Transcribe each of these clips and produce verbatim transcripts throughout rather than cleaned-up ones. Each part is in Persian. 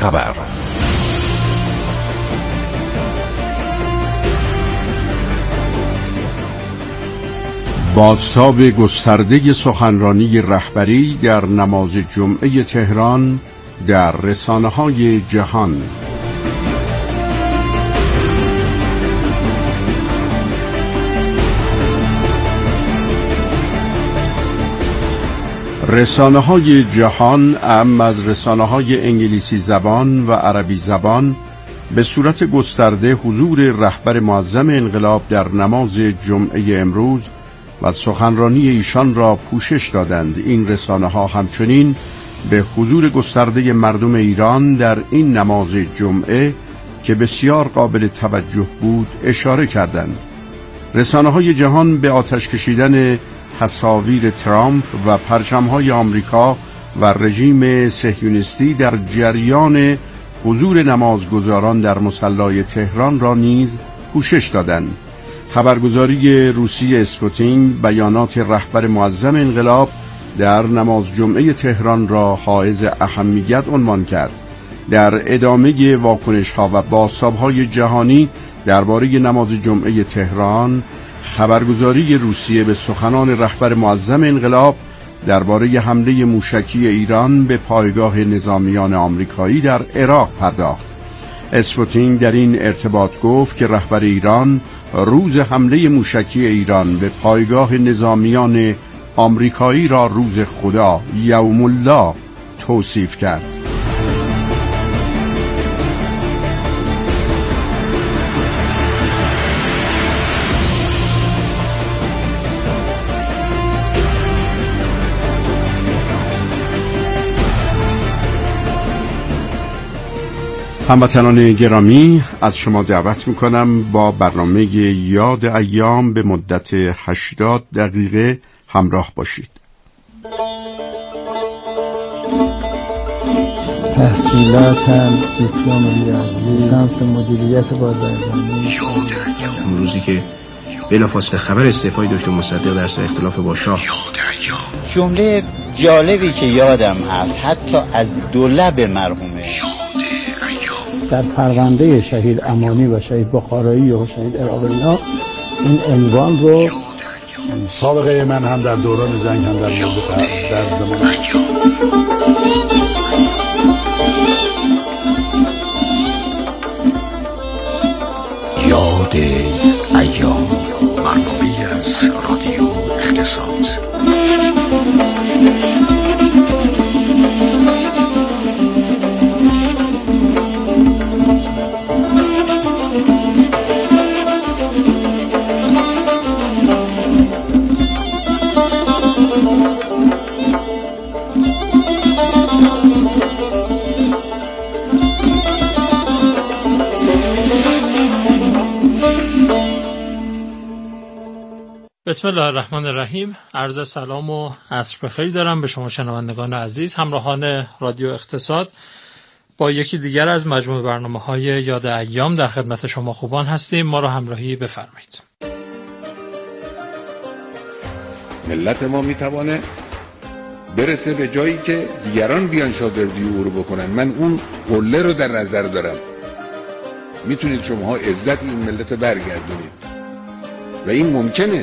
خبر. بازتاب گسترده سخنرانی رهبری در نماز جمعه تهران در رسانه‌های جهان. رسانه‌های جهان، اعم از رسانه‌های انگلیسی زبان و عربی زبان، به صورت گسترده حضور رهبر معظم انقلاب در نماز جمعه امروز و سخنرانی ایشان را پوشش دادند. این رسانه‌ها همچنین به حضور گسترده مردم ایران در این نماز جمعه که بسیار قابل توجه بود اشاره کردند. رسانه‌های جهان به آتش کشیدن تصاویر ترامپ و پرچم‌های آمریکا و رژیم صهیونیستی در جریان حضور نمازگزاران در مصلی تهران را نیز پوشش دادند. خبرگزاری روسی اسپوتینگ بیانات رهبر معظم انقلاب در نماز جمعه تهران را حائز اهمیت عنوان کرد. در ادامه واکنش‌ها و بازتاب‌های جهانی درباره نماز جمعه تهران، خبرگزاری روسیه به سخنان رهبر معظم انقلاب درباره حمله موشکی ایران به پایگاه نظامیان آمریکایی در عراق پرداخت. اسپوتینگ در این ارتباط گفت که رهبر ایران روز حمله موشکی ایران به پایگاه نظامیان آمریکایی را روز خدا، یوم الله، توصیف کرد. هموطنان گرامی، از شما دعوت میکنم با برنامه یاد ایام به مدت هشتاد دقیقه همراه باشید. تحصیلاتم دیپلم ریاضی، لیسانس مدیریت بازرگانی. یاد ایام، اون روزی که بلافاصله خبر استعفای دکتر مصدق در سر اختلاف با شاه. یاد ایام. جمله جالبی که یادم هست حتی از دو لب مرحومه، در پرونده شهید امانی و شهید بخارایی و شهید عراقی‌ها این عنوان رو، سابقه من هم در دوران جنگ هم در موضوع در زمان یاد ایام، برنامه‌ای از رادیو اقتصاد. بسم الله الرحمن الرحیم. عرض سلام و عصر بخیر دارم به شما شنوندگان عزیز، همراهان رادیو اقتصاد. با یکی دیگر از مجموعه برنامه‌های یاد ایام در خدمت شما خوبان هستیم. ما را همراهی بفرمایید. ملت ما میتوانه برسه به جایی که دیگران بیان شاگردی او رو بکنن. من اون قله رو در نظر دارم. میتونید شماها عزت این ملت رو برگردونید و این ممکنه.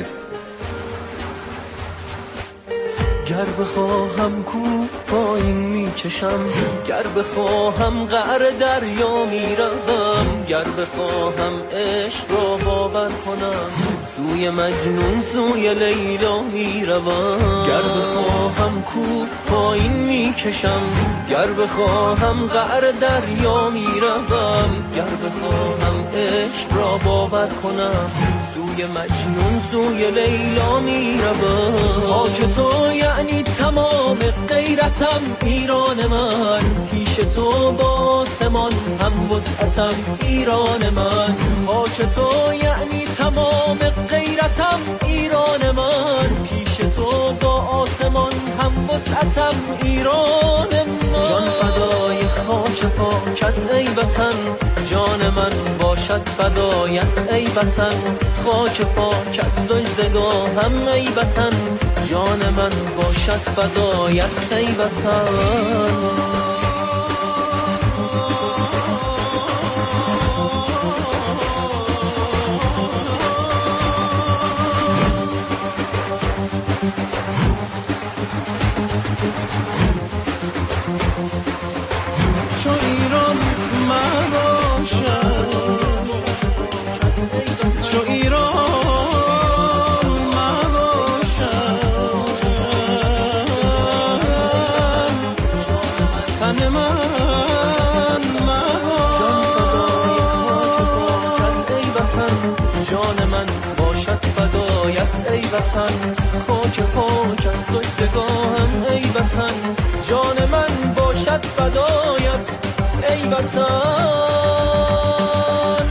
گر بخواهم کو پایین میکشم، گر بخواهم قعر دریا میروم، گر بخواهم عشق را باور کنم سوی مجنون سوی لیلا میروم. گر بخواهم کو پایین میکشم، گر بخواهم قعر دریا میروم، گر بخواهم عشق را باور کنم سوی مجنون سوی لیلا میروم. خاک تو یعنی تمام غیرتم، ایران من پیش تو با آسمان هم وسعتم، ایران من خاک تو یعنی تمام غیرتم، ایران من پیش تو با آسمان هم وسعتم، ایران من. جان فدای خاک پاکت ای وطن، جان من باشد فدایت ای وطن، خاک پاکت سجدگاهم ای وطن، جان من باشد فدایت ای وطن. وطن، خاک پاکم سجدگاهم ای وطن، جان من باشد فدایت ای وطن.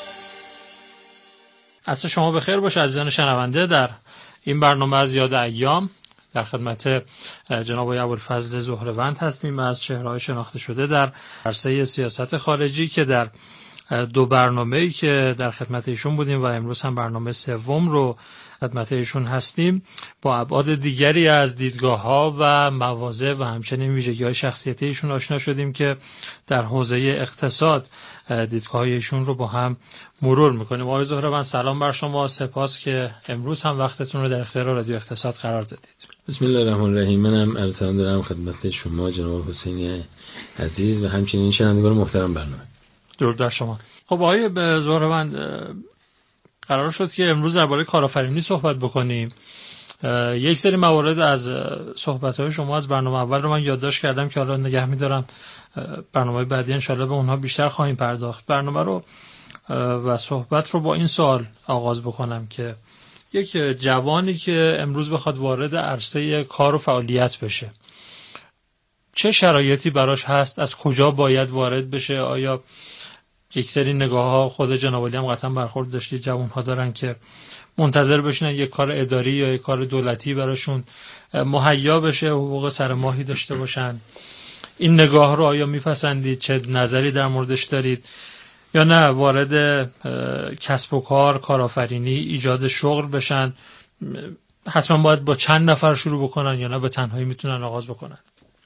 عصر شما بخیر باشه عزیزان شنونده. در این برنامه از یاد ایام در خدمت جناب آقای ابوالفضل زهره‌وند هستیم از چهره‌های شناخته شده در عرصه سیاست خارجی که در دو برنامه‌ای که در خدمت ایشون بودیم و امروز هم برنامه سوم رو خدمت ایشون هستیم با ابعاد دیگری از دیدگاه‌ها و مواضع و همچنین ویژگی‌های شخصیتی ایشون آشنا شدیم که در حوزه اقتصاد دیدگاه‌های ایشون رو با هم مرور می‌کنیم. آقای زهره‌وند سلام بر شما، سپاس که امروز هم وقتتون رو در اختیار رادیو اقتصاد قرار دادید. بسم الله الرحمن الرحیم. منم عرض سلام دارم خدمت شما جناب حسینی عزیز و همچنین شنوندگان محترم برنامه. درود بر شما. خب آقای زهره‌وند قرار شد که امروز درباره کارآفرینی صحبت بکنیم. یک سری موارد از صحبت‌های شما از برنامه اول رو من یادداشت کردم که حالا نگه می‌دارم برنامه بعدی ان شاءالله به اونها بیشتر خواهیم پرداخت. برنامه رو و صحبت رو با این سوال آغاز بکنم که یک جوانی که امروز بخواد وارد عرصه کار و فعالیت بشه چه شرایطی براش هست؟ از کجا باید وارد بشه؟ آیا یک سری نگاه ها خود جناب عالی هم قطعا برخورد داشتید جوان ها دارن که منتظر بشینن یک کار اداری یا یک کار دولتی براشون مهیا بشه، حقوق سر ماهی داشته باشن؟ این نگاه رو آیا میپسندید؟ چه نظری در موردش دارید؟ یا نه وارد کسب و کار، کارآفرینی، ایجاد شغل بشن حتما باید با چند نفر شروع بکنن یا نه به تنهایی میتونن آغاز بکنن؟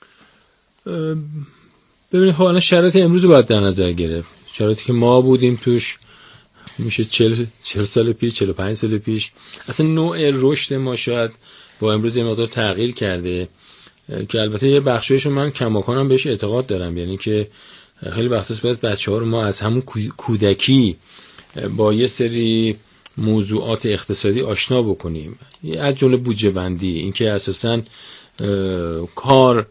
ببینید خب الان شرایط امروز رو باید در نظر گرفت. شرایطی که ما بودیم توش میشه چهل چهل سال پیش، چهل و پنج سال پیش، اصلا نوع رشد ما شاید با امروز یه مقدار تغییر کرده که البته یه بخشایش من کماکانم بهش اعتقاد دارم، یعنی که خیلی وقتاست باید بچه‌ها رو ما از همون کودکی با یه سری موضوعات اقتصادی آشنا بکنیم، از جمله بودجه بندی، اینکه اساساً کار،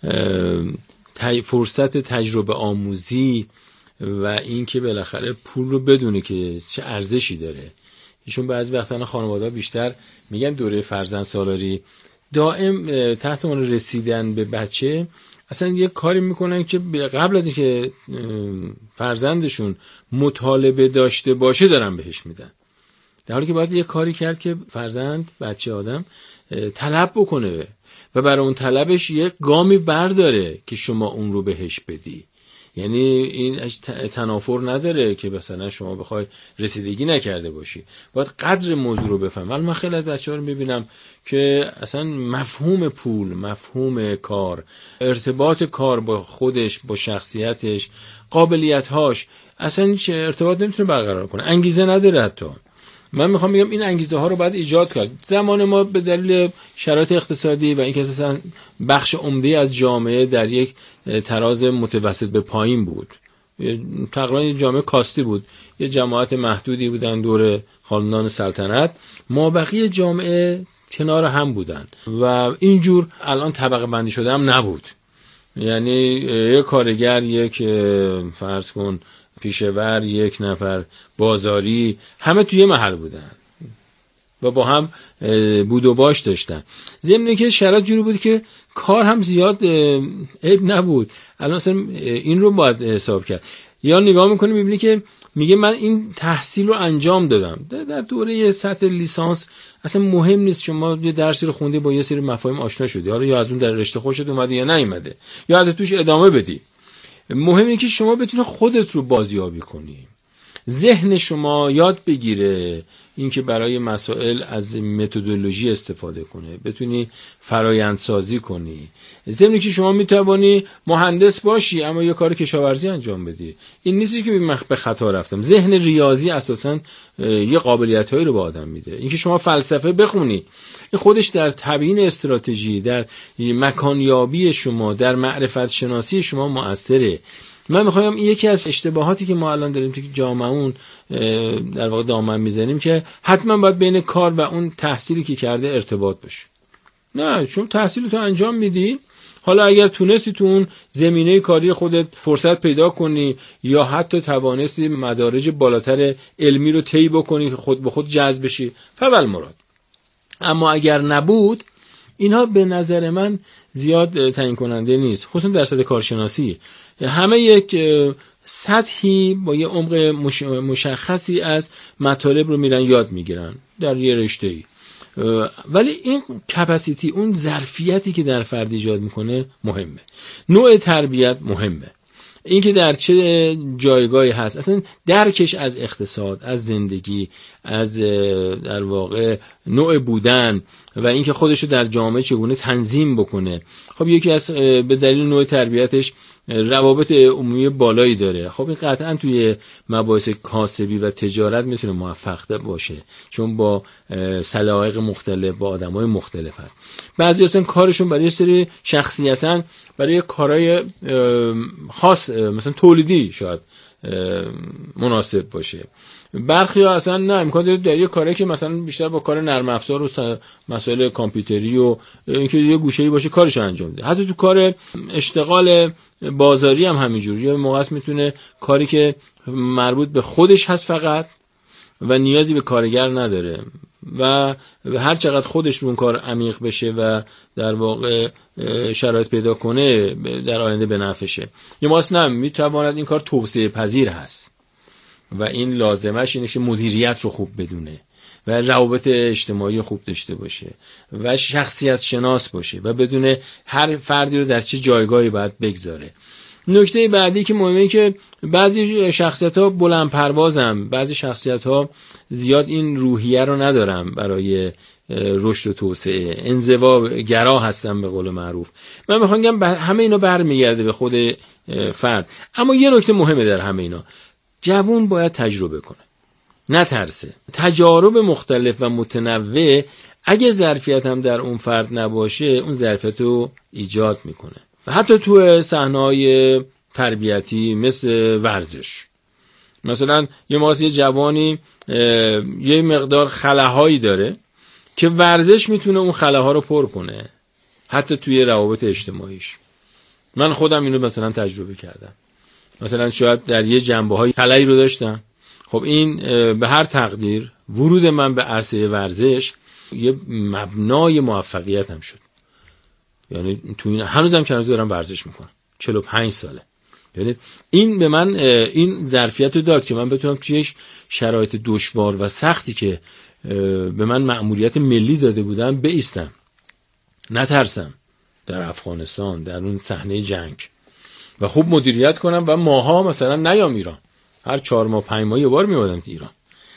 فرصت تجربه آموزی و اینکه بالاخره پول رو بدونه که چه ارزشی داره. ایشون بعضی وقتا خانواده‌ها بیشتر میگن دوره فرزند سالاری دائم تحت عنوان رسیدن به بچه اصلا یه کاری میکنن که قبل از اینکه فرزندشون مطالبه داشته باشه دارن بهش میدن، در حالی که باید یه کاری کرد که فرزند، بچه آدم طلب بکنه و برای اون طلبش یه گامی برداره که شما اون رو بهش بدی. یعنی این تنافر نداره که مثلا شما بخوای رسیدگی نکرده باشی، باید قدر موضوع رو بفهم. ولی من خیلی از بچه‌ها رو میبینم که اصلا مفهوم پول، مفهوم کار، ارتباط کار با خودش، با شخصیتش، قابلیت‌هاش، اصلا هیچ ارتباط نمیتونه برقرار کنه، انگیزه نداره. حتی من میخوام بگم این انگیزه ها رو باید ایجاد کرد. زمان ما به دلیل شرایط اقتصادی و اینکه اساسا بخش عمده از جامعه در یک تراز متوسط به پایین بود، تقریبا یک جامعه کاستی بود، یه جماعت محدودی بودن دور خاندان سلطنت، ما بقیه جامعه کنار هم بودن و اینجور الان طبقه بندی شده هم نبود. یعنی یک کارگر، یک فرض کن پیشه‌ور، یک نفر بازاری، همه توی محل بودن و با هم بود و باش داشتن. ضمن که شرایط جوری بود که کار هم زیاد عیب نبود. الان اصلا این رو باید حساب کرد. یا نگاه میکنی میبینی که میگه من این تحصیل رو انجام دادم در دوره سطح لیسانس، اصلا مهم نیست شما یه درسی رو خوندی با یه سری مفاهیم آشنا شدی، حالا یا از اون در رشته خوشت اومده یا نیومده یا از توش ادامه بدی، مهمه که شما بتونی خودت رو بازیابی کنی، ذهن شما یاد بگیره اینکه برای مسائل از متدولوژی استفاده کنه، بتونی فرآیندسازی کنی. ضمن که شما میتوانی مهندس باشی اما یه کار کشاورزی انجام بدی. این نیست که من به خطا رفتم. ذهن ریاضی اساساً یه قابلیتایی رو به آدم میده. اینکه شما فلسفه بخونی، این خودش در تبیین استراتژی، در مکانیابی شما، در معرفت شناسی شما مؤثره. من میخوام یکی از اشتباهاتی که ما الان داریم تو جامعهمون در واقع دامن میزنیم که حتما باید بین کار و اون تحصیلی که کرده ارتباط باشه. نه، چون تحصیل تو انجام میدی، حالا اگر تونستی تو اون زمینه کاری خودت فرصت پیدا کنی یا حتی توانستی مدارج بالاتر علمی رو طی بکنی که خود به خود جذب بشی، فول مراد. اما اگر نبود اینها به نظر من زیاد تعیین کننده نیست، خصوصا در سطح کارشناسی. همه یک سطحی با یه عمق مشخصی از مطالب رو میرن یاد میگیرن در یه رشته‌ای، ولی این کپاسیتی، اون ظرفیتی که در فرد ایجاد میکنه مهمه. نوع تربیت مهمه، این که در چه جایگاهی هست، اصلا درکش از اقتصاد، از زندگی، از در واقع نوع بودن و اینکه خودشو در جامعه چگونه تنظیم بکنه. خب یکی از به دلیل نوع تربیتش روابط عمومی بالایی داره. خب این قطعا توی مباحث کاسبی و تجارت میتونه موفق باشه، چون با سلایق مختلف، با آدمای مختلف هست. بعضی اصلا کارشون برای یه سری شخصیتاً برای کارهای خاص مثلا تولیدی شاید مناسب باشه. برخی ها اصلا نه، امکان داره در یه کاری که مثلا بیشتر با کار نرم افزار و مسائل کامپیوتری و اینکه یه گوشه‌ای باشه کارش انجام بده. حتی تو کار اشتغال بازاری هم همینجوری، یا موقع میتونه کاری که مربوط به خودش هست فقط و نیازی به کارگر نداره و هر چقدر خودش رو اون کار عمیق بشه و در واقع شرایط پیدا کنه در آینده به نفعشه. یا ماست نه، میتواند این کار توسعه پذیر هست و این لازمش اینه که مدیریت رو خوب بدونه و روابط اجتماعی خوب داشته باشه و شخصیت شناس باشه و بدونه هر فردی رو در چه جایگاهی باید بگذاره. نکته بعدی که مهمه که بعضی شخصیت‌ها بلند پروازن، بعضی شخصیت‌ها زیاد این روحیه رو ندارن برای رشد و توسعه، انزوا گرا هستن به قول معروف. من میخوام بگم همه اینا برمیگرده به خود فرد. اما یه نکته مهمه در همه اینا، جوان باید تجربه کنه، نترسه. تجارب مختلف و متنوع اگه ظرفیت هم در اون فرد نباشه، اون ظرفیت رو ایجاد میکنه. حتی تو صحنه‌های تربیتی مثل ورزش، مثلا یه ماست یه جوانی یه مقدار خلاهایی داره که ورزش میتونه اون خلاها رو پر کنه، حتی توی روابط اجتماعیش. من خودم اینو مثلا تجربه کردم. مثلا شاید در یه جنبه‌های خلایی رو داشتم، خب این به هر تقدیر ورود من به عرصه ورزش یه مبنای موفقیت هم شد. یعنی تو این هنوزم که هنوز دارم ورزش میکنم، چهل و پنج ساله. یعنی این به من این ظرفیت رو داد که من بتونم توی شرایط دشوار و سختی که به من مأموریت ملی داده بودن بایستم، نترسم در افغانستان، در اون صحنه جنگ و خوب مدیریت کنم و ماها مثلا نیام ایران، هر چهار ماه پنج ماه یه بار میومدم ایران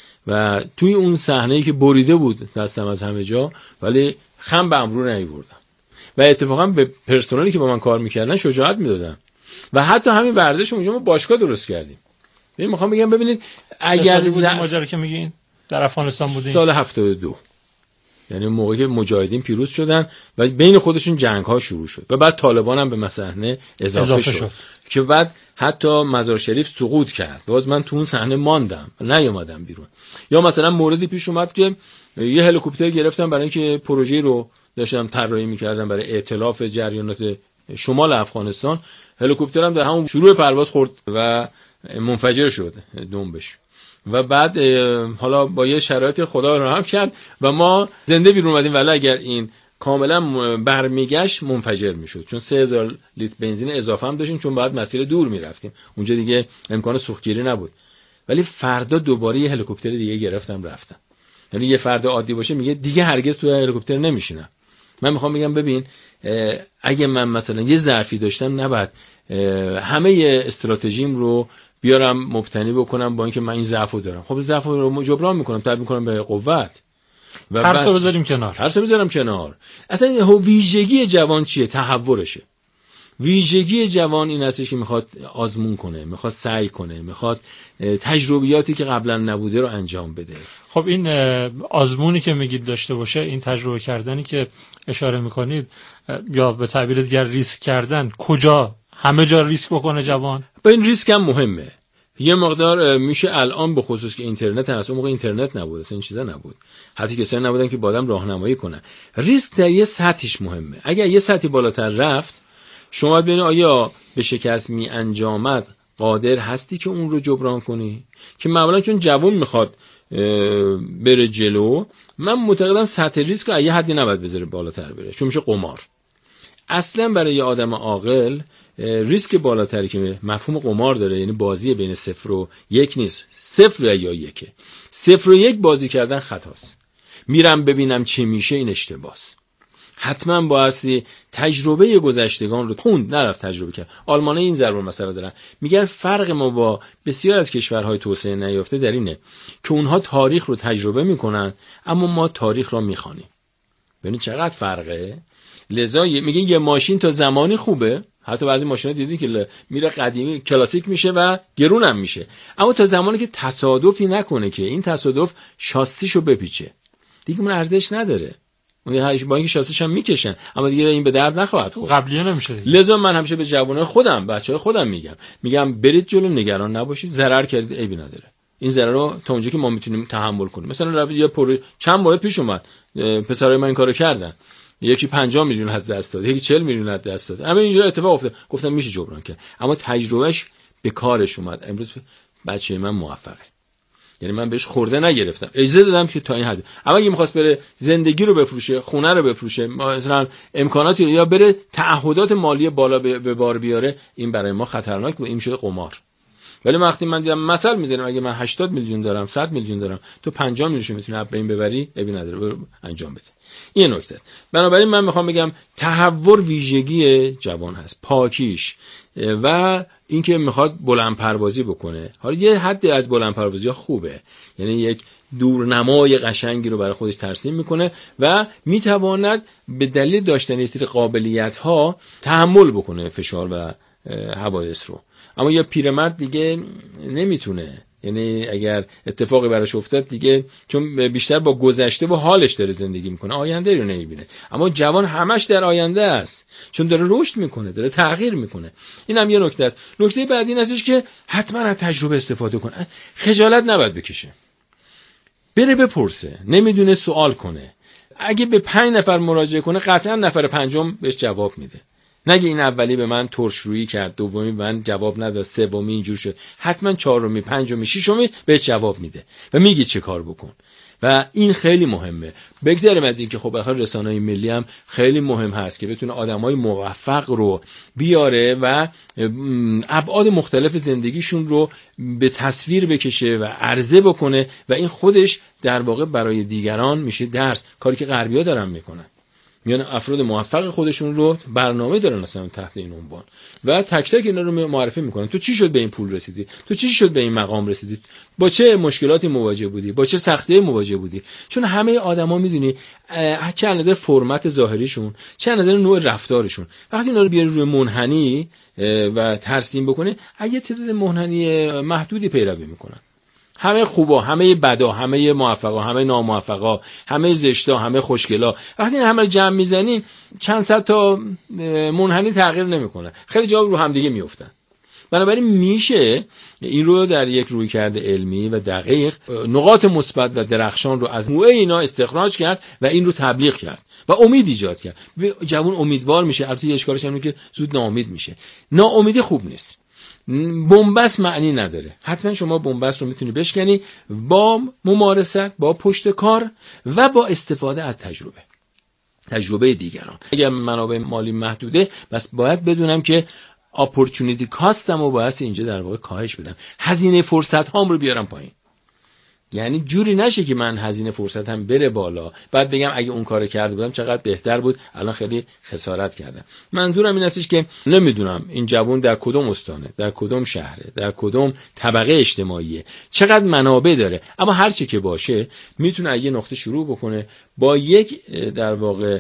و توی اون صحنه‌ای که بریده بود دستم از همه جا، ولی خم به امرو نمیبردم و اتفاقا به پرسنلی که با من کار میکردن شجاعت میدادم و حتی همین ورزش اونجا ما باشگاه درست کردیم. ببین میخوام بگم ببینید اگر بود ماجرا که میگین در افغانستان بودین سال هفتاد و دو، یعنی موقعی که مجاهدین پیروز شدن و بین خودشون جنگ ها شروع شد و بعد طالبان هم به صحنه اضافه, اضافه شد. شد که بعد حتی مزار شریف سقوط کرد. باز من تو اون صحنه ماندم، نیومدم بیرون. یا مثلا موردی پیش اومد که یه هلیکوپتر گرفتم برای اینکه پروژه رو داشتم طراحی می‌کردم برای ائتلاف جریانات شمال افغانستان. هلیکوپترم در همون شروع پرواز خورد و منفجر شد دنبش و بعد حالا با یه شرایط خدا رحم کرد و ما زنده بیرون اومدیم، ولی اگر این کاملا برمیگشت منفجر میشد، چون سه هزار لیتر بنزین اضافه هم داشتیم، چون بعد مسیر دور میرفتیم اونجا دیگه امکان سوختگیری نبود. ولی فردا دوباره یه هلیکوپتر دیگه گرفتم رفتم. یعنی یه فرد عادی باشه میگه دیگه هرگز تو هلیکوپتر نمیشینم. من میخوام بگم ببین اگه من مثلا یه ظرفی داشتم نباید همه استراتژیم رو بیارم مبتنی بکنم با اینکه من این ضعفو دارم. خب ضعفو رو جبران میکنم، تبدیل میکنم به قوت و ترسو بذاریم کنار. ترسو بذارم کنار. اصلا ویژگی جوان چیه؟ تحورشه. ویژگی جوان این هستش که میخواد آزمون کنه، میخواد سعی کنه، میخواد تجربیاتی که قبلا نبوده رو انجام بده. خب این آزمونی که میگید داشته باشه، این تجربه کردنی که اشاره میکنید، یا به تعبیر دیگر ریسک کردن، کجا همه جا ریسک بکنه جوان؟ با این ریسک هم مهمه. یه مقدار میشه الان به خصوص که اینترنت هست، اون موقع اینترنت نبود، اصلا این چیزا نبود، حتی کسایی نبودن که با آدم راهنمایی کنن. ریسک در یه سطحش مهمه. اگر یه سطحی بالاتر رفت، شما باید ببینید آیا به شکست می انجامد قادر هستی که اون رو جبران کنی؟ که معمولا چون جوان میخواد بره جلو، من معتقدم سطح ریسک رو یه حدی نباید بذاره بالاتر بره، چون میشه قمار. اصلا برای یه آدم عاقل ریسک بالاتری که مفهوم قمار داره، یعنی بازی بین صفر و یک نیست، صفر یا یکه. صفر و یک بازی کردن خطاست. میرم ببینم چی میشه، این اشتباهه. حتما بایستی تجربه گذشتگان رو خوند، نرفت تجربه کرد. آلمانه این ضرب المثل دارن، میگن فرق ما با بسیار از کشورهای توسعه نیافته در اینه که اونها تاریخ رو تجربه میکنن اما ما تاریخ رو میخوانیم. ببین چقدر فرقه. لذا میگن یه ماشین تا زمانی خوبه، حتی بعضی ماشینا دیدین که میره قدیمی کلاسیک میشه و گرون هم میشه، اما تا زمانی که تصادفی نکنه که این تصادف شاسیشو بپیچه دیگه اون ارزش نداره. اون با اینکه شاسیش هم میکشن اما دیگه این به درد نخواهد خورد، قبلیه نمیشه دیگه. لذا من همیشه به جوانای خودم، بچهای خودم میگم میگم برید جلو، نگران نباشید، ضرر کردید عیبی نداره. این ضرر رو تا اونجایی که ما میتونیم تحمل کنیم. مثلا یه پر چند مورد پیش اومد پسرای من این کارو کردن، یکی پنجاه میلیون از دست داد، یکی چهل میلیون از دست داد. همین اینجوری اتفاق افتاد، گفتم میشه جبران کرد، اما تجربهش به کارش اومد. امروز بچه من موفقه، یعنی من بهش خورده نگرفتم، اجازه دادم که تا این حد. اما اگه می‌خواست بره زندگی رو بفروشه، خونه رو بفروشه، مثلا امکاناتی رو، یا بره تعهدات مالی بالا به بار بیاره، این برای ما خطرناک بود، این میشه قمار. ولی وقتی من دیدم مثلا میذارم اگه من هشتاد میلیون دارم، صد میلیون دارم، تو پنجاه میلیون میتونی از بین ببری، ابی نداره، انجام بده. این نکته است. بنابراین من میخوام بگم تحور ویژگی جوان هست، پاکیش و اینکه میخواد بلند پروازی بکنه. حالا یه حدی از بلند پروازی ها خوبه، یعنی یک دورنمای قشنگی رو برای خودش ترسیم میکنه و میتواند به دلیل داشتن یه سری قابلیت ها تحمل بکنه فشار و حوادث رو. اما یه پیرمرد دیگه نمیتونه، یعنی اگر اتفاقی براش افتاد دیگه، چون بیشتر با گذشته و حالش داره زندگی میکنه، آینده رو نمیبینه. اما جوان همش در آینده است، چون داره رشد میکنه، داره تغییر میکنه. این هم یه نکته است. نکته بعدی این هستش که حتما از تجربه استفاده کنه، خجالت نباید بکشه، بره بپرسه، نمیدونه سوال کنه. اگه به پنج نفر مراجعه کنه قطعا نفر پنجم بهش جواب میده. نگه این اولی به من ترشرویی کرد، دومی به من جواب نداد، سومی اینجور شد، حتما چهارمی، پنجمی، ششمی بهش جواب میده و میگه چه کار بکن. و این خیلی مهمه. بگذاریم از این که خب بالاخره رسانه‌های ملی هم خیلی مهم هست که بتونه آدمای موفق رو بیاره و ابعاد مختلف زندگیشون رو به تصویر بکشه و عرضه بکنه و این خودش در واقع برای دیگران میشه درس. کاری که غربی‌ها دارن میکنن، میان افراد موفق خودشون رو برنامه دارن اصلا تحت این عنوان و تک تک اینا رو معرفی میکنن. تو چی شد به این پول رسیدی؟ تو چی شد به این مقام رسیدی؟ با چه مشکلاتی مواجه بودی؟ با چه سختی‌ای مواجه بودی؟ چون همه آدما میدونی چه از نظر فرمت ظاهریشون، چه از نظر نوع رفتارشون، وقتی اینا رو بیاری روی منحنی و ترسیم بکنه، اگه تعداد منحنی محدودی پیروی میکنن. همه خوبا، همه بدا، همه موفقا، همه ناموفقا، همه زشتا، همه خوشگلا، وقتی این همه رو جمع میزنین چند صد تا منحنی تغییر نمیکنه، خیلی جا رو هم دیگه میافتن. بنابراین میشه این رو در یک رویکرد علمی و دقیق نقاط مثبت و درخشان رو از نوع اینا استخراج کرد و این رو تبلیغ کرد و امید ایجاد کرد. جوان امیدوار میشه، البته یه اشکالش اینه که زود ناامید میشه. ناامیدی خوب نیست. بنبست معنی نداره. حتما شما بنبست رو میتونی بشکنی با ممارست، با پشت کار و با استفاده از تجربه تجربه دیگران. اگر منابع مالی محدوده، بس باید بدونم که اپورتونیتی کاستم رو باید اینجا در واقع کاهش بدم، هزینه فرصت هام رو بیارم پایین. یعنی جوری نشه که من هزینه فرصتم بره بالا بعد بگم اگه اون کارو کرده بودم چقدر بهتر بود، الان خیلی خسارت کردم. منظورم این هستش که نمیدونم این جوان در کدوم استانه، در کدوم شهره، در کدوم طبقه اجتماعیه، چقدر منابع داره، اما هر چی که باشه میتونه از یه نقطه شروع بکنه با یک در واقع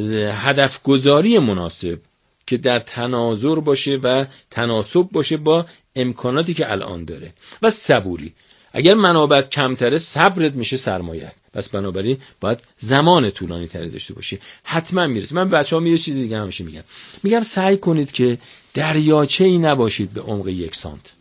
هدف گذاری مناسب که در تناظر باشه و تناسب باشه با امکاناتی که الان داره و صبوری. اگر منابعت کمتره، صبرت میشه سرمایت. پس بنابراین باید زمان طولانی تری داشته باشی، حتما میرسه. من بچه‌ها میگم چیز دیگه همیشه میگم میگم سعی کنید که دریاچه‌ای نباشید به عمق یک سانت،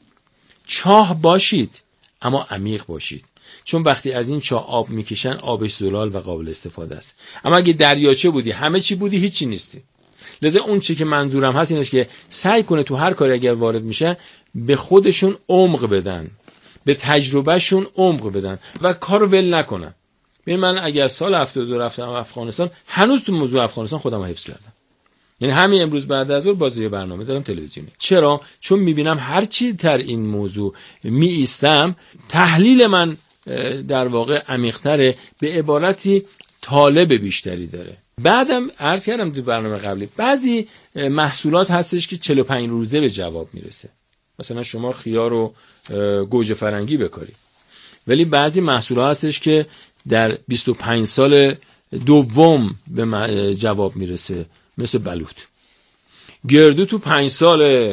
چاه باشید اما عمیق باشید، چون وقتی از این چاه آب میکشن آبش زلال و قابل استفاده است. اما اگه دریاچه بودی، همه چی بودی، هیچی نیستی. لذا اون چی که منظورم هست اینه که سعی کنه تو هر کاری اگر وارد میشه به خودشون عمق بدن، به تجربهشون عمق بدن و کارو ول نکنن. ببین من اگر سال هفتاد و دو رفتم افغانستان، هنوز تو موضوع افغانستان خودم رو حفظ کردم. یعنی همین امروز بعد از ظهر بازی برنامه دارم تلویزیونی. چرا؟ چون میبینم هر چی در این موضوع می ایستم، تحلیل من در واقع عمیق‌تره، به عبارتی طالب بیشتری داره. بعدم عرض کردم تو برنامه قبلی بعضی محصولات هستش که چهل و پنج روزه به جواب میرسه. مثلا شما خیار و گوجه فرنگی بکارید، ولی بعضی محصولات هستش که در بیست و پنج سال دوم به جواب میرسه، مثل بلوط. گردو تو پنج سال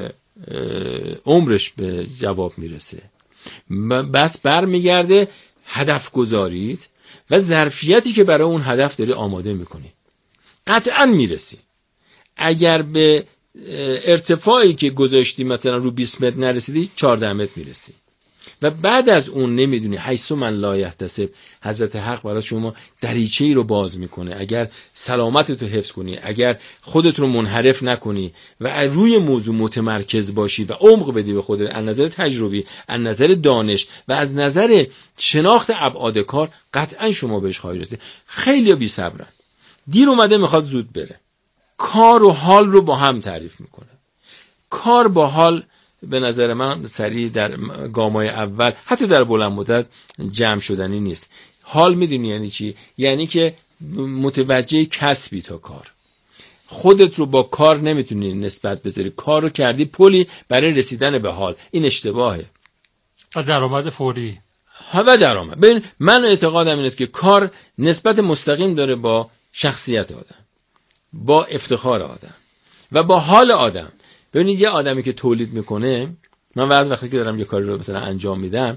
عمرش به جواب میرسه. بس بر میگرده هدف گذارید و ظرفیتی که برای اون هدف داری آماده میکنی، قطعا میرسی. اگر به ارتفاعی که گذاشتی مثلا رو بیست متر نرسیدی، چهارده متر میرسی. و بعد از اون نمیدونی حیث من لا یحتسب، حضرت حق برای شما دریچه ای رو باز میکنه. اگر سلامتت رو حفظ کنی، اگر خودت رو منحرف نکنی و روی موضوع متمرکز باشی و عمق بدی به خودت، از نظر تجربی، از نظر دانش و از نظر شناخت ابعاد کار، قطعا شما بهش خواهی رسید. خیلی بی صبرن، دیر اومده میخواد زود بره. کار و حال رو با هم تعریف میکنه. کار با حال به نظر من سریع در گامای اول حتی در بلند مدت جمع شدنی نیست. حال میدونی یعنی چی؟ یعنی که متوجه کسبی تا کار. خودت رو با کار نمیتونی نسبت بذاری. کار رو کردی پلی برای رسیدن به حال. این اشتباهه. و درآمد فوری. و درآمد. ببین من اعتقادم این است که کار نسبت مستقیم داره با شخصیت آدم، با افتخار آدم و با حال آدم. ببینید یه آدمی که تولید میکنه، من بعضی وقتی که دارم یه کاری رو مثلا انجام میدم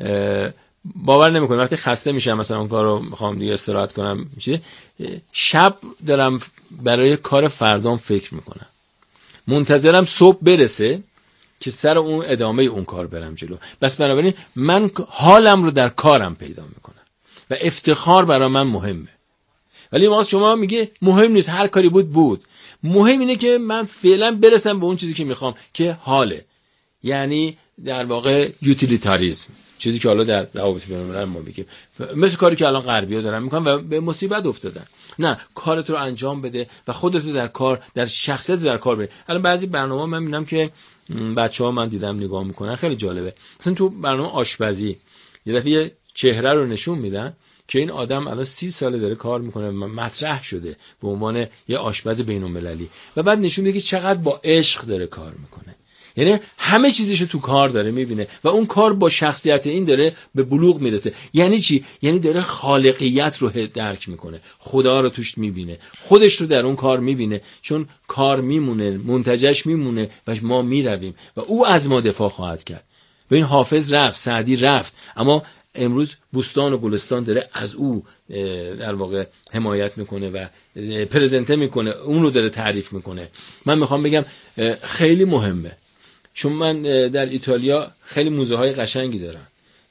باور نمیکنم، وقتی خسته میشم مثلا اون کار رو میخوام دیگه استراحت کنم میشه، شب دارم برای کار فردام فکر میکنم، منتظرم صبح برسه که سر اون ادامه اون کار برم جلو. بس بنابراین من حالم رو در کارم پیدا میکنم و افتخار برای من مهمه. ولی ما شما میگه مهم نیست، هر کاری بود بود. مهم اینه که من فعلا برسم به اون چیزی که میخوام که حاله، یعنی در واقع یوتیلیتاریسم، چیزی که حالا در روابط بین‌الملل ما میگیم، مثل کاری که الان غربی‌ها دارن میکنن و به مصیبت افتادن. نه، کارت رو انجام بده و خودت رو در کار، در شخصیت در کار بری. الان بعضی برنامه من میبینم که بچه‌ها من دیدم نگاه میکنن، خیلی جالبه. مثلا تو برنامه آشپزی یه دفعه چهره رو نشون میدن که این آدم الان سی ساله داره کار میکنه، مطرح شده به عنوان یه آشپز بین‌المللی و بعد نشون میده که چقدر با عشق داره کار میکنه. یعنی همه چیزشو تو کار داره میبینه و اون کار با شخصیت این داره به بلوغ میرسه. یعنی چی؟ یعنی داره خالقیت رو درک میکنه، خدا رو توش میبینه، خودش رو در اون کار میبینه، چون کار میمونه، منتجش میمونه و ما میرویم و او از ما دفاع خواهد کرد. و این حافظ رفت، سعدی رفت، اما امروز بوستان و گلستان داره از او در واقع حمایت میکنه و پرزنته میکنه، اون رو داره تعریف میکنه. من میخوام بگم خیلی مهمه، چون من در ایتالیا خیلی موزه های قشنگی دارم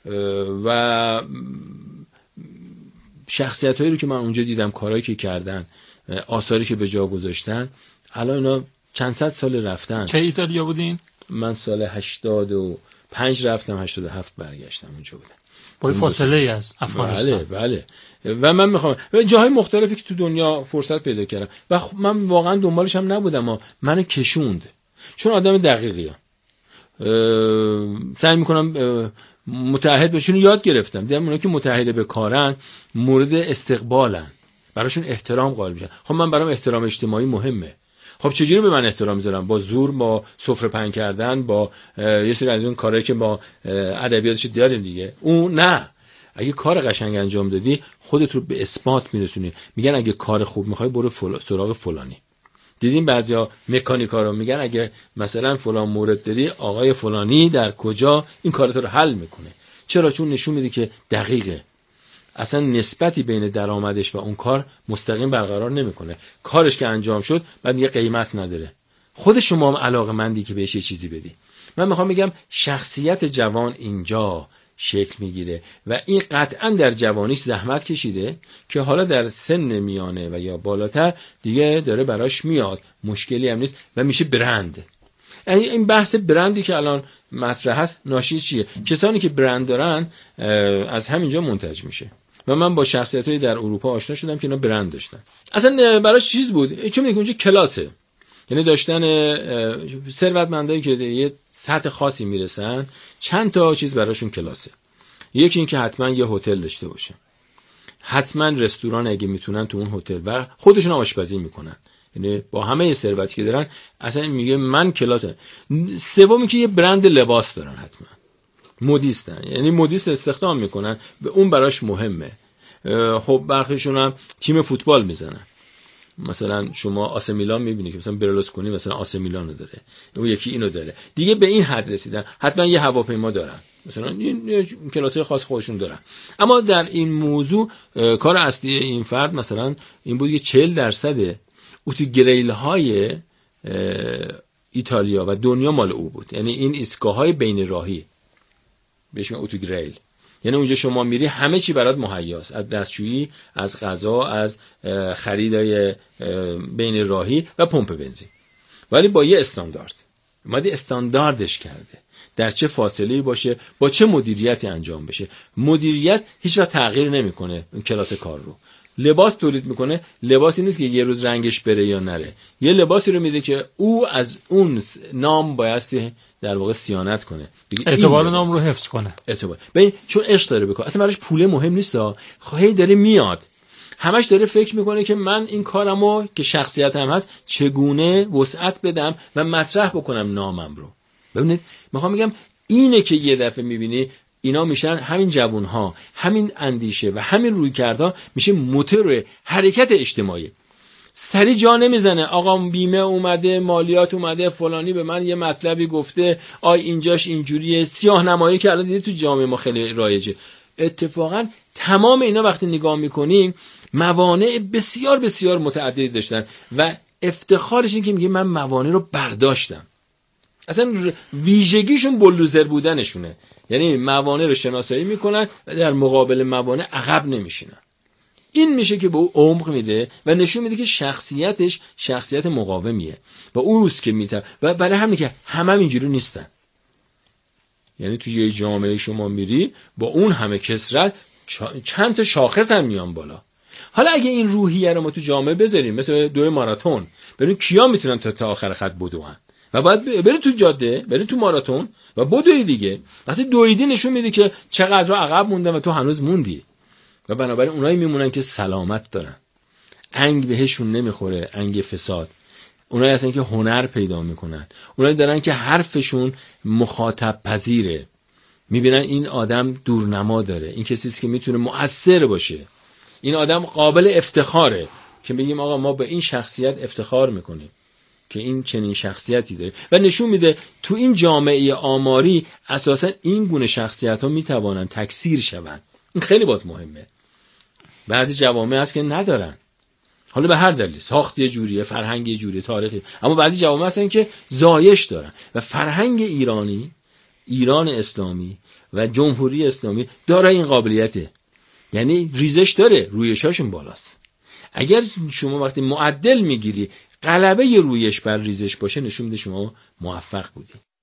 و شخصیت هایی رو که من اونجا دیدم، کارهایی که کردن، آثاری که به جا گذاشتن، الان اینا چند صد سال رفتن. چه ایتالیا بودین؟ من سال هشتاد و پنج رفتم، هشتاد و هفت برگشتم اونجا بودم. با فاصله ای از افغانستان. بله بله. و من میخوام جاهای مختلفی که تو دنیا فرصت پیدا کردم و من واقعا دنبالش هم نبودم، اما منو کشوند، چون آدم دقیقی ام. سعی میکنم متعهد بشون، یاد گرفتم دیدم اونا که متحد به کارن مورد استقبالن، براشون احترام قائل میشن. خب من برام احترام اجتماعی مهمه. خب چجوری به من احترام میذارم؟ با زور، با سفره پهن کردن، با یه سری از اون کارهایی که ما ادبیاتش داریم دیگه. اون نه، اگه کار قشنگ انجام دادی خودت رو به اثبات میرسونی. میگن اگه کار خوب میخوای برو فل... سراغ فلانی. دیدیم بعضیا مکانیکا رو میگن اگه مثلا فلان مورد داری، آقای فلانی در کجا این کارت رو حل میکنه. چرا؟ چون نشون میده که دقیقه، اصلا نسبتی بین درآمدش و اون کار مستقیم برقرار نمیکنه. کارش که انجام شد بعد یه قیمت نداره. خود شما هم علاقه‌مندی که بهش یه چیزی بدی. من میخوام بگم شخصیت جوان اینجا شکل میگیره و این قطعا در جوانیش زحمت کشیده که حالا در سن میانه و یا بالاتر دیگه داره براش میاد، مشکلی هم نیست و میشه برند. این بحث برندی که الان مطرح هست ناشی چیه؟ کسانی که برند دارن از همینجا منتج میشه. و من با شخصیتایی در اروپا آشنا شدم که اینا برند داشتن. اصلا براش چیز بود، چون میگه اونجا کلاسه. یعنی داشتن ثروتمندایی که یه سطح خاصی میرسن، چند تا چیز براشون کلاسه. یکی این که حتما یه هتل داشته باشه، حتما رستوران اگه میتونن تو اون هتل و خودشون آشپزی میکنن، یعنی با همه ثروتی که دارن اصلا میگه من کلاسه. سومی که یه برند لباس دارن، حتما مدیستن، یعنی مدیست استخدام میکنن، به اون براش مهمه. خب برخیشون هم تیم فوتبال میزنن، مثلا شما آسه میلان میبینی که مثلا برلوسکونی مثلا آسه میلانو داره، اون یکی اینو داره، دیگه به این حد رسیدن. حتما یه هواپیما دارن، مثلا این کلاسای خاص خودشون دارن. اما در این موضوع کار اصلی این فرد مثلا این بود که چهل درصد اتوگریل های ایتالیا و دنیا مال او بود. یعنی این ایستگاه‌های بین راهی بهش میگن اتوگریل، یعنی اونجا شما میری همه چی برات مهیاست، از دستشویی، از غذا، از خریدای بین راهی و پمپ بنزین، ولی با یه استاندارد. اومده استانداردش کرده، در چه فاصله‌ای باشه، با چه مدیریتی انجام بشه. مدیریت هیچ وقت تغییر نمیکنه. اون کلاس کار رو لباس تولید میکنه، لباسی نیست که یه روز رنگش بره یا نره، یه لباسی رو میده که او از اون نام بایستی در واقع صیانت کنه، اعتبار نام رو حفظ کنه. اعتبار ببین چون عشق داره بکنه، اصلا براش پول مهم نیست، خواهی داره میاد، همش داره فکر میکنه که من این کارمو که شخصیتم هست چگونه وسعت بدم و مطرح بکنم نامم رو. ببینید میخوام میگم اینه که یه دفعه میبینی اینا میشن همین جوانها، همین اندیشه و همین رویکردها میشه موتور حرکت اجتماعی. سری جا نمیزنه آقا بیمه اومده، مالیات اومده، فلانی به من یه مطلبی گفته، آی اینجاش اینجوریه، سیاه نمایی که الان دیدید تو جامعه ما خیلی رایجه. اتفاقا تمام اینا وقتی نگاه میکنیم موانع بسیار بسیار متعددی داشتن و افتخارش این که میگه من موانع رو برداشتم. اصلا ویژگیشون بلدوزر بودنشونه، یعنی موانع رو شناسایی میکنن و در مقابل موانع عقب نمیشینن. این میشه که به او عمق میده و نشون میده که شخصیتش شخصیت مقاومیه و اوست که میتونه. و برای همین که همه هم اینجوری نیستن، یعنی توی یه جامعه شما میری با اون همه کثرت چند تا شاخص هم میان بالا. حالا اگه این روحیه رو ما تو جامعه بذاریم مثل دو ماراتون، ببین کیا میتونن تا تا آخر خط بدوئن و بعد بری تو جاده، بری تو ماراتون و بدوی دیگه. وقتی دویدی نشون میده که چقدر عقب موندن و تو هنوز موندی. و بنابراین اونایی میمونن که سلامت دارن، انگ بهشون نمیخوره، انگ فساد. اونایی هستن که هنر پیدا میکنن، اونایی دارن که حرفشون مخاطب پذیره، میبینن این آدم دورنما داره، این کسی است که میتونه مؤثر باشه، این آدم قابل افتخاره که بگیم آقا ما به این شخصیت افتخار میکنیم که این چنین شخصیتی داره. و نشون میده تو این جامعه آماری اساسا این گونه شخصیت ها میتوانن تکثیر شون. این خیلی باز مهمه. بعضی جوامع هست که ندارن، حالا به هر دلیل، ساخت یه جوریه، فرهنگ یه جوریه، تاریخی، اما بعضی جوامع هستن که زایش دارن. و فرهنگ ایرانی، ایران اسلامی و جمهوری اسلامی داره این قابلیته، یعنی ریزش داره، رویشاشون بالاست. اگر شما وقتی معدل میگیری غلبه ی رویش بر ریزش باشه نشون میده شما موفق بودی.